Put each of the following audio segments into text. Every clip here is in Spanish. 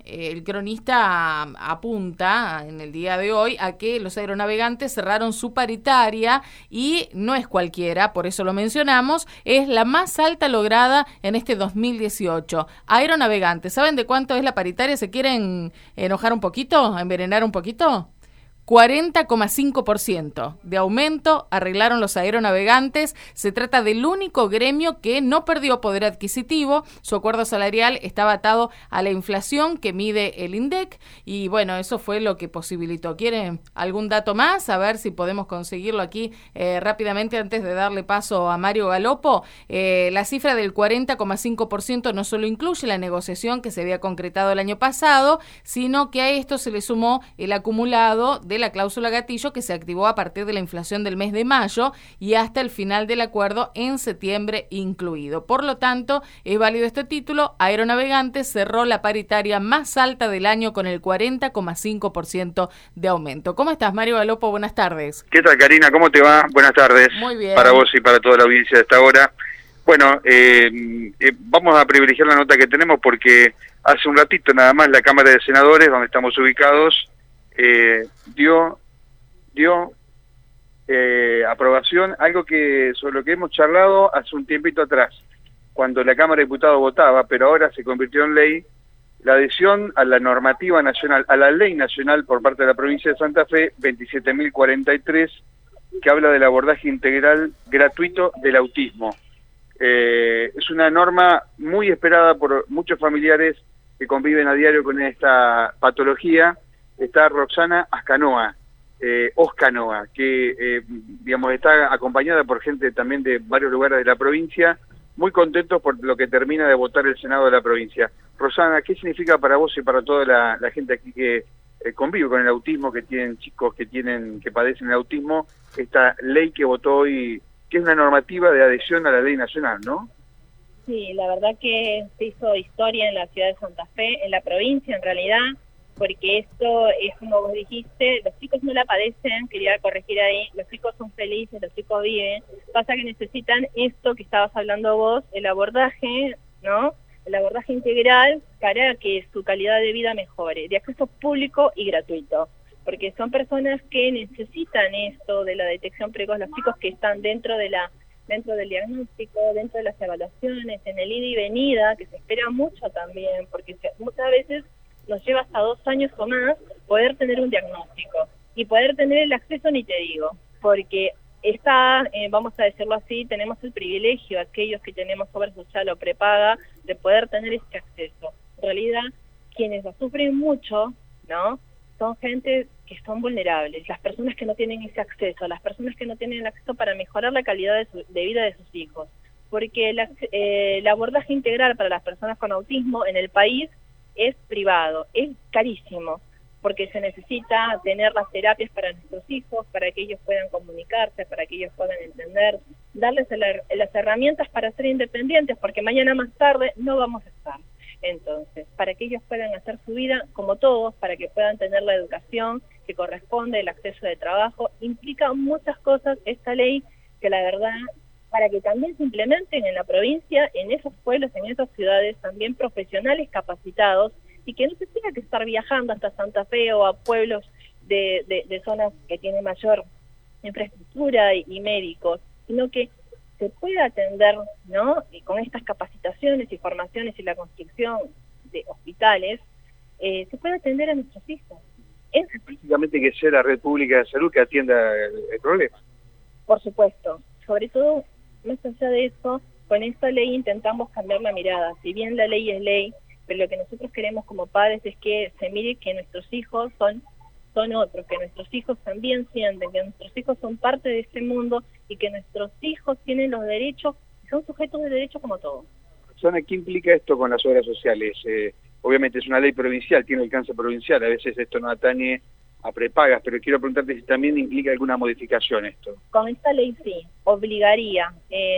el cronista apunta en el día de hoy a que los aeronavegantes cerraron su paritaria y no es cualquiera, por eso lo mencionamos, es la más alta lograda en este 2018. Aeronavegantes, ¿saben de cuánto es la paritaria? ¿Se quieren enojar un poquito, envenenar un poquito? 40,5% de aumento arreglaron los aeronavegantes. Se trata del único gremio que no perdió poder adquisitivo. Su acuerdo salarial estaba atado a la inflación que mide el INDEC y bueno, eso fue lo que posibilitó. ¿Quieren algún dato más? A ver si podemos conseguirlo aquí rápidamente antes de darle paso a Mario Galopo. La cifra del 40,5% no solo incluye la negociación que se había concretado el año pasado, sino que a esto se le sumó el acumulado de la cláusula gatillo que se activó a partir de la inflación del mes de mayo y hasta el final del acuerdo en septiembre incluido. Por lo tanto, es válido este título. Aeronavegantes cerró la paritaria más alta del año con el 40,5% de aumento. ¿Cómo estás, Mario Galopo? Buenas tardes. ¿Qué tal, Karina? ¿Cómo te va? Buenas tardes. Muy bien. Para vos y para toda la audiencia de esta hora. Bueno, vamos a privilegiar la nota que tenemos porque hace un ratito nada más la Cámara de Senadores, donde estamos ubicados, dio aprobación, algo que sobre lo que hemos charlado hace un tiempito atrás, cuando la Cámara de Diputados votaba, pero ahora se convirtió en ley, la adhesión a la normativa nacional, a la ley nacional por parte de la provincia de Santa Fe, 27.043, que habla del abordaje integral gratuito del autismo. Es una norma muy esperada por muchos familiares que conviven a diario con esta patología. Está Roxana Oscanoa, que digamos está acompañada por gente también de varios lugares de la provincia, muy contentos por lo que termina de votar el Senado de la provincia. Rosana, ¿qué significa para vos y para toda la gente aquí que convive con el autismo, que tienen chicos que padecen el autismo, esta ley que votó hoy, que es una normativa de adhesión a la ley nacional, ¿no? Sí, la verdad que se hizo historia en la ciudad de Santa Fe, en la provincia en realidad, porque esto es como vos dijiste, los chicos no la padecen, quería corregir ahí, los chicos son felices, los chicos viven, pasa que necesitan esto que estabas hablando vos, el abordaje, ¿no? El abordaje integral para que su calidad de vida mejore, de acceso público y gratuito, porque son personas que necesitan esto de la detección precoz, los chicos que están dentro del diagnóstico, dentro de las evaluaciones, en el ida y venida, que se espera mucho también, porque muchas veces nos lleva hasta 2 años o más poder tener un diagnóstico y poder tener el acceso, ni te digo, porque vamos a decirlo así, tenemos el privilegio, aquellos que tenemos obra social o prepaga, de poder tener este acceso. En realidad, quienes la sufren mucho, ¿no?, son gente que son vulnerables, las personas que no tienen ese acceso, las personas que no tienen el acceso para mejorar la calidad de vida de sus hijos, porque el abordaje integral para las personas con autismo en el país es privado, es carísimo, porque se necesita tener las terapias para nuestros hijos, para que ellos puedan comunicarse, para que ellos puedan entender, darles las herramientas para ser independientes, porque mañana más tarde no vamos a estar. Entonces, para que ellos puedan hacer su vida como todos, para que puedan tener la educación que corresponde, el acceso de trabajo, implica muchas cosas esta ley que la verdad, para que también se implementen en la provincia, en esos pueblos, en esas ciudades, también profesionales capacitados, y que no se tenga que estar viajando hasta Santa Fe o a pueblos de zonas que tienen mayor infraestructura y médicos, sino que se pueda atender, ¿no?, y con estas capacitaciones y formaciones y la construcción de hospitales, se puede atender a nuestros hijos. Es prácticamente que sea la red pública de salud que atienda el problema. Por supuesto, sobre todo, más allá de eso, con esta ley intentamos cambiar la mirada. Si bien la ley es ley, pero lo que nosotros queremos como padres es que se mire que nuestros hijos son otros, que nuestros hijos también sienten, que nuestros hijos son parte de este mundo y que nuestros hijos tienen los derechos, son sujetos de derechos como todos. Susana, ¿qué implica esto con las obras sociales? Obviamente es una ley provincial, tiene alcance provincial, a veces esto no atañe a prepagas, pero quiero preguntarte si también implica alguna modificación esto. Con esta ley sí, obligaría,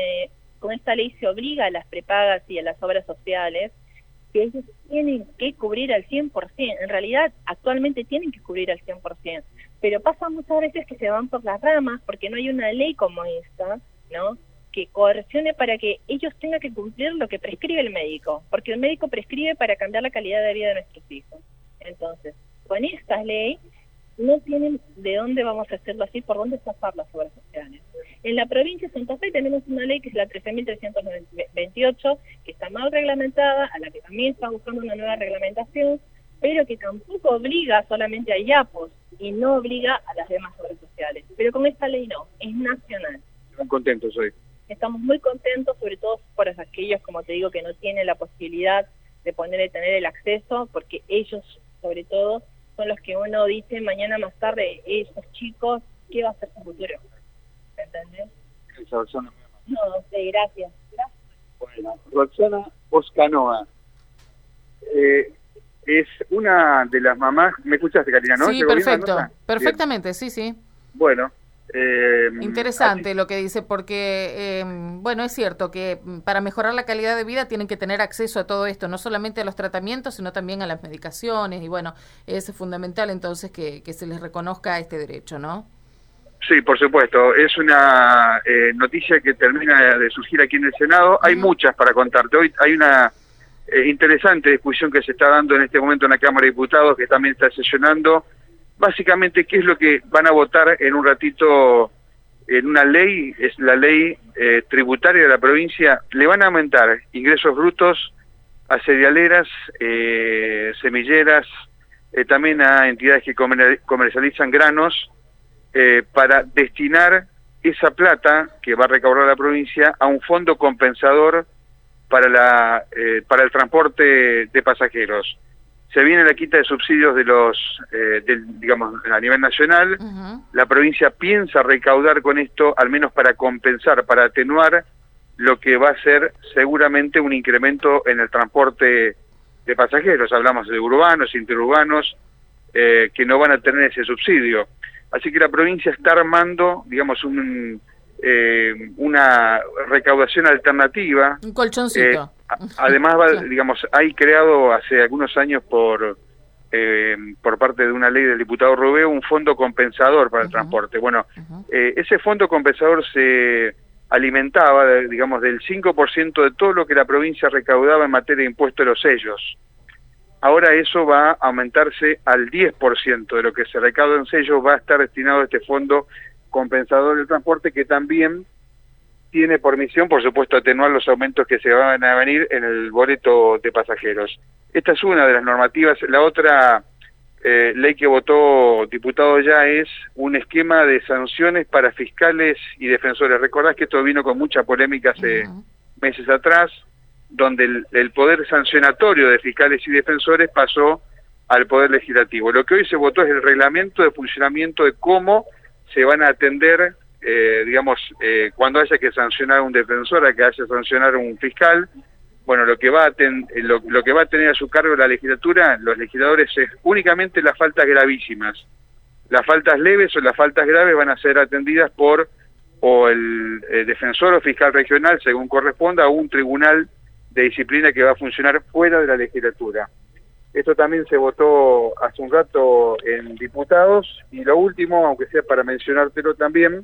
con esta ley se obliga a las prepagas y a las obras sociales que ellos tienen que cubrir al 100%, en realidad actualmente tienen que cubrir al 100%, pero pasa muchas veces que se van por las ramas porque no hay una ley como esta, ¿no?, que coercione para que ellos tengan que cumplir lo que prescribe el médico, porque el médico prescribe para cambiar la calidad de vida de nuestros hijos. Entonces, con esta ley no tienen de dónde vamos a hacerlo así, por dónde zafar las obras sociales. En la provincia de Santa Fe tenemos una ley que es la 13.328, que está mal reglamentada, a la que también está buscando una nueva reglamentación, pero que tampoco obliga solamente a IAPOS y no obliga a las demás obras sociales. Pero con esta ley no, es nacional. Están contentos hoy. Estamos muy contentos, sobre todo por aquellos, como te digo, que no tienen la posibilidad de tener el acceso, porque ellos, sobre todo, son los que uno dice mañana más tarde, esos chicos, ¿qué va a ser su futuro? ¿Entendés? No, sí, gracias. Bueno, Roxana Oscanoa es una de las mamás. ¿Me escuchaste, Karina, no? Sí, perfecto, perfectamente, bien. Sí. Bueno. Interesante lo que dice, porque, bueno, es cierto que para mejorar la calidad de vida tienen que tener acceso a todo esto, no solamente a los tratamientos, sino también a las medicaciones, y bueno, es fundamental entonces que se les reconozca este derecho, ¿no? Sí, por supuesto. Es una noticia que termina de surgir aquí en el Senado. Hay muchas para contarte. Hoy hay una interesante discusión que se está dando en este momento en la Cámara de Diputados, que también está sesionando. Básicamente, ¿qué es lo que van a votar en un ratito en una ley? Es la ley tributaria de la provincia. Le van a aumentar ingresos brutos a cerealeras, semilleras, también a entidades que comercializan granos, para destinar esa plata que va a recaudar la provincia a un fondo compensador para el transporte de pasajeros. Se viene la quita de subsidios de digamos, a nivel nacional. La provincia piensa recaudar con esto, al menos para compensar, para atenuar lo que va a ser seguramente un incremento en el transporte de pasajeros. Hablamos de urbanos, interurbanos, que no van a tener ese subsidio. Así que la provincia está armando, digamos, una recaudación alternativa. Un colchoncito. Además, digamos, hay creado hace algunos años por parte de una ley del diputado Robeo un fondo compensador para el transporte. Bueno, ese fondo compensador se alimentaba, digamos, del 5% de todo lo que la provincia recaudaba en materia de impuestos de los sellos. Ahora eso va a aumentarse al 10% de lo que se recauda en sellos, va a estar destinado a este fondo compensador del transporte, que también tiene por misión, por supuesto, atenuar los aumentos que se van a venir en el boleto de pasajeros. Esta es una de las normativas. La otra ley que votó diputado ya es un esquema de sanciones para fiscales y defensores. Recordás que esto vino con mucha polémica hace meses atrás, donde el poder sancionatorio de fiscales y defensores pasó al Poder Legislativo. Lo que hoy se votó es el reglamento de funcionamiento de cómo se van a atender, digamos, cuando haya que sancionar a un defensor, a que haya que sancionar a un fiscal. Bueno, lo que va a tener a su cargo la legislatura, los legisladores, es únicamente las faltas gravísimas. Las faltas leves o las faltas graves van a ser atendidas por el defensor o fiscal regional, según corresponda, o un tribunal de disciplina que va a funcionar fuera de la legislatura. Esto también se votó hace un rato en diputados. Y lo último, aunque sea para mencionártelo también,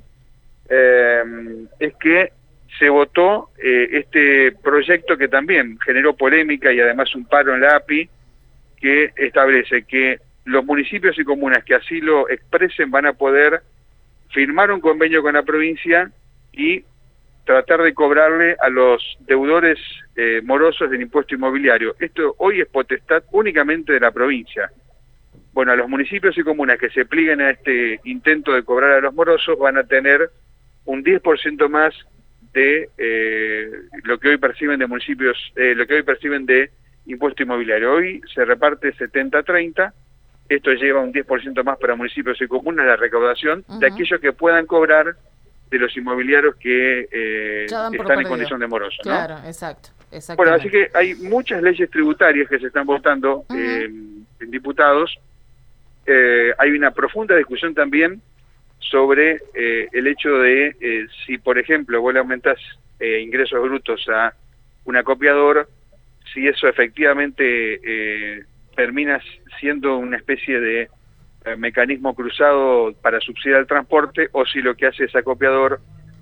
es que se votó este proyecto que también generó polémica y además un paro en la API, que establece que los municipios y comunas que así lo expresen van a poder firmar un convenio con la provincia y tratar de cobrarle a los deudores morosos del impuesto inmobiliario. Esto hoy es potestad únicamente de la provincia. Bueno, a los municipios y comunas que se plieguen a este intento de cobrar a los morosos van a tener un 10% más de lo que hoy perciben de municipios, lo que hoy perciben de impuesto inmobiliario. Hoy se reparte 70-30, esto lleva un 10% más para municipios y comunas, la recaudación de aquellos que puedan cobrar de los inmobiliarios que están en condición de moroso, ¿no? Claro, exacto. Bueno, así que hay muchas leyes tributarias que se están votando en diputados. Hay una profunda discusión también sobre el hecho de si, por ejemplo, vos le aumentás ingresos brutos a un acopiador, si eso efectivamente termina siendo una especie de mecanismo cruzado para subsidiar el transporte, o si lo que hace ese acopiador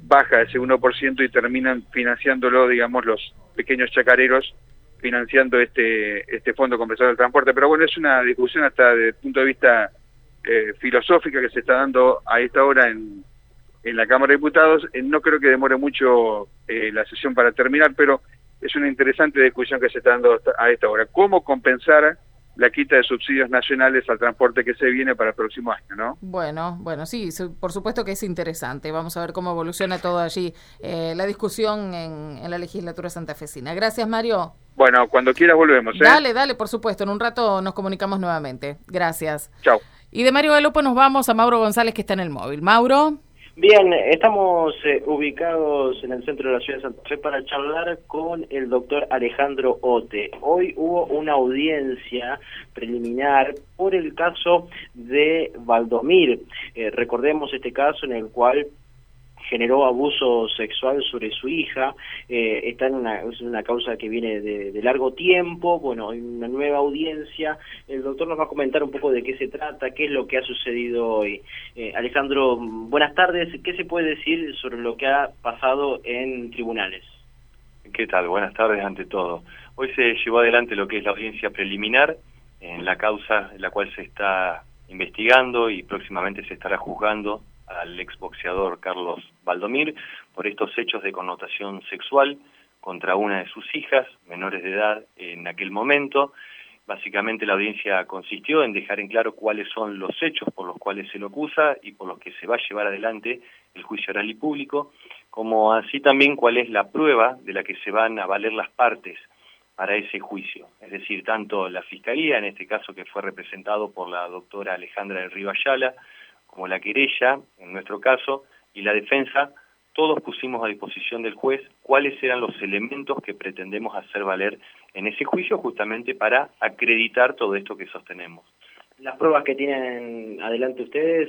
baja ese 1% y terminan financiándolo, digamos, los pequeños chacareros, financiando este fondo compensador del transporte. Pero bueno, es una discusión hasta desde el punto de vista filosófica que se está dando a esta hora en la Cámara de Diputados. No creo que demore mucho la sesión para terminar, pero es una interesante discusión que se está dando a esta hora. ¿Cómo compensar la quita de subsidios nacionales al transporte que se viene para el próximo año, ¿no? Bueno, sí, por supuesto que es interesante. Vamos a ver cómo evoluciona todo allí, la discusión en la legislatura santafesina. Gracias, Mario. Bueno, cuando quieras volvemos, ¿eh? Dale, por supuesto. En un rato nos comunicamos nuevamente. Gracias. Chau. Y de Mario Galopo nos vamos a Mauro González, que está en el móvil. Mauro. Bien, estamos ubicados en el centro de la ciudad de Santa Fe para charlar con el doctor Alejandro Ote. Hoy hubo una audiencia preliminar por el caso de Valdomir. Recordemos este caso en el cual generó abuso sexual sobre su hija. Está en una causa que viene de largo tiempo. Bueno, hay una nueva audiencia. El doctor nos va a comentar un poco de qué se trata, qué es lo que ha sucedido hoy. Alejandro, buenas tardes. ¿Qué se puede decir sobre lo que ha pasado en tribunales? ¿Qué tal? Buenas tardes ante todo. Hoy se llevó adelante lo que es la audiencia preliminar en la causa en la cual se está investigando y próximamente se estará juzgando al exboxeador Carlos Valdomir por estos hechos de connotación sexual contra una de sus hijas, menores de edad en aquel momento. Básicamente la audiencia consistió en dejar en claro cuáles son los hechos por los cuales se lo acusa y por los que se va a llevar adelante el juicio oral y público, como así también cuál es la prueba de la que se van a valer las partes para ese juicio. Es decir, tanto la Fiscalía, en este caso que fue representado por la doctora Alejandra del Río Ayala, como la querella, en nuestro caso, y la defensa, todos pusimos a disposición del juez cuáles eran los elementos que pretendemos hacer valer en ese juicio, justamente para acreditar todo esto que sostenemos. Las pruebas que tienen adelante ustedes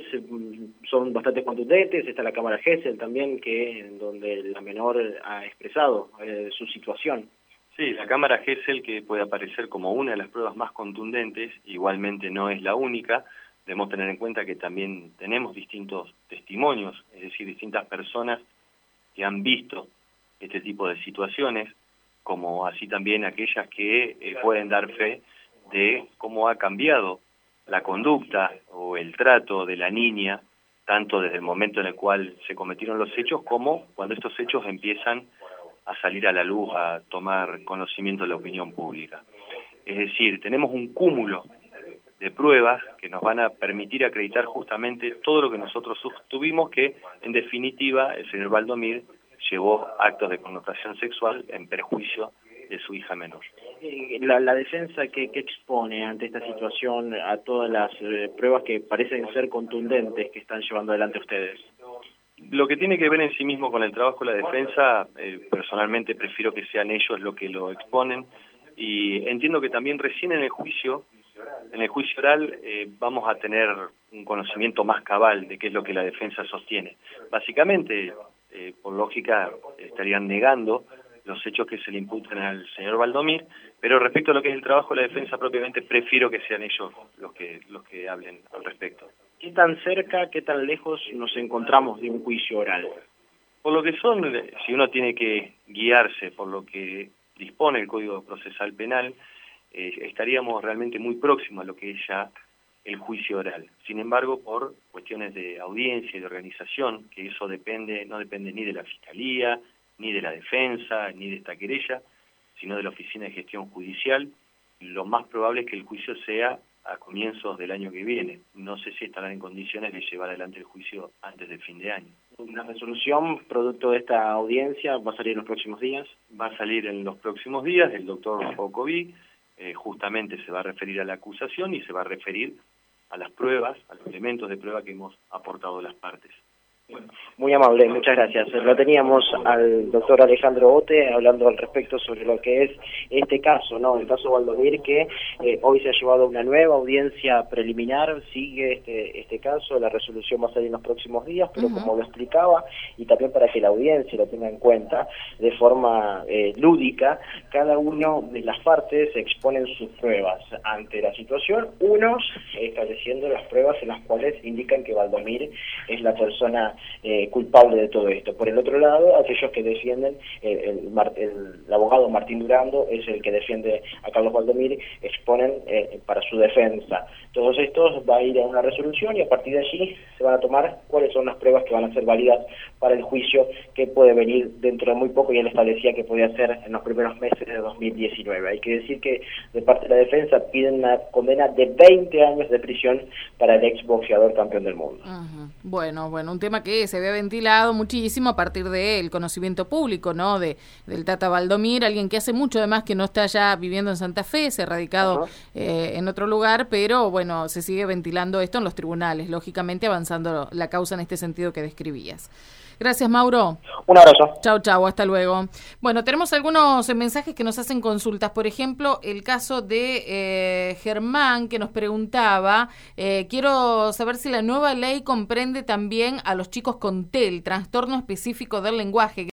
son bastante contundentes. Está la cámara Gesell también, donde la menor ha expresado su situación. Sí, la cámara Gesell, que puede aparecer como una de las pruebas más contundentes, igualmente no es la única. Debemos tener en cuenta que también tenemos distintos testimonios, es decir, distintas personas que han visto este tipo de situaciones, como así también aquellas que pueden dar fe de cómo ha cambiado la conducta o el trato de la niña, tanto desde el momento en el cual se cometieron los hechos, como cuando estos hechos empiezan a salir a la luz, a tomar conocimiento de la opinión pública. Es decir, tenemos un cúmulo de pruebas que nos van a permitir acreditar justamente todo lo que nosotros sostuvimos, que en definitiva el señor Valdomir llevó actos de connotación sexual en perjuicio de su hija menor. La defensa que expone ante esta situación a todas las pruebas que parecen ser contundentes que están llevando adelante ustedes. Lo que tiene que ver en sí mismo con el trabajo de la defensa, personalmente prefiero que sean ellos los que lo exponen, y entiendo que también recién en el juicio oral vamos a tener un conocimiento más cabal de qué es lo que la defensa sostiene. Básicamente, por lógica, estarían negando los hechos que se le imputan al señor Valdomir, pero respecto a lo que es el trabajo de la defensa propiamente, prefiero que sean ellos los que hablen al respecto. ¿Qué tan cerca, qué tan lejos nos encontramos de un juicio oral? Por lo que son, si uno tiene que guiarse por lo que dispone el Código Procesal Penal, estaríamos realmente muy próximos a lo que es ya el juicio oral. Sin embargo, por cuestiones de audiencia y de organización, que eso no depende ni de la Fiscalía, ni de la defensa, ni de esta querella, sino de la Oficina de Gestión Judicial, lo más probable es que el juicio sea a comienzos del año que viene. No sé si estarán en condiciones de llevar adelante el juicio antes del fin de año. ¿Una resolución producto de esta audiencia va a salir en los próximos días? Va a salir en los próximos días. El doctor Jokovic justamente se va a referir a la acusación y se va a referir a las pruebas, a los elementos de prueba que hemos aportado las partes. Muy amable, muchas gracias. Lo teníamos al doctor Alejandro Ote hablando al respecto sobre lo que es este caso, ¿no? El caso Valdomir, que hoy se ha llevado una nueva audiencia preliminar. Sigue este caso, la resolución va a salir en los próximos días, pero como lo explicaba, y también para que la audiencia lo tenga en cuenta de forma lúdica, cada uno de las partes exponen sus pruebas ante la situación, unos estableciendo las pruebas en las cuales indican que Valdomir es la persona culpable de todo esto. Por el otro lado, aquellos que defienden, el abogado Martín Durando es el que defiende a Carlos Valdomir, exponen para su defensa. Todos estos va a ir a una resolución y a partir de allí se van a tomar cuáles son las pruebas que van a ser válidas para el juicio que puede venir dentro de muy poco, y él establecía que podía ser en los primeros meses de 2019. Hay que decir que de parte de la defensa piden una condena de 20 años de prisión para el exboxeador campeón del mundo. Bueno, un tema que se había ventilado muchísimo a partir del conocimiento público, ¿no? Del Tata Valdomir, alguien que hace mucho además que no está ya viviendo en Santa Fe, se ha radicado en otro lugar, pero bueno, se sigue ventilando esto en los tribunales, lógicamente avanzando la causa en este sentido que describías. Gracias, Mauro. Un abrazo. Chau, hasta luego. Bueno, tenemos algunos mensajes que nos hacen consultas. Por ejemplo, el caso de Germán, que nos preguntaba, quiero saber si la nueva ley comprende también a los chicos con TEL, trastorno específico del lenguaje.